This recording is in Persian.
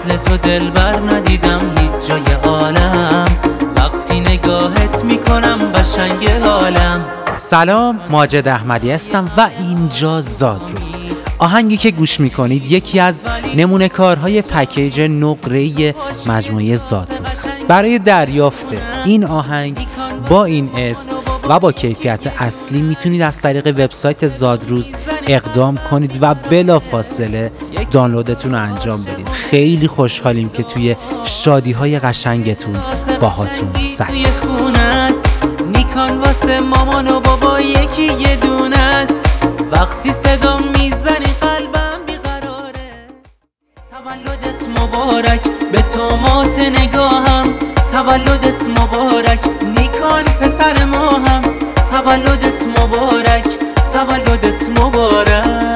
مثل تو دلبر ندیدم هیچ جای عالم، وقتی نگاهت میکنم قشنگ حالم. سلام، ماجد احمدی هستم و اینجا زادروز. آهنگی که گوش میکنید یکی از نمونه کارهای پکیج نقره‌ای مجموعه زادروز هست. برای دریافت این آهنگ با این اسم و با کیفیت اصلی میتونید از طریق وبسایت زادروز اقدام کنید و بلافاصله دانلودتون رو انجام بدید. خیلی خوشحالیم که توی شادی‌های قشنگتون باهاتون سعی نیکان واسه مامان و بابا یکی یه دونه است، وقتی صدا میزنی قلبم بیقراره. تولدت مبارک به تومات نگاهم، تولدت مبارک نیکان پسر ما هم، تولدت مبارک، تولدت مبارک.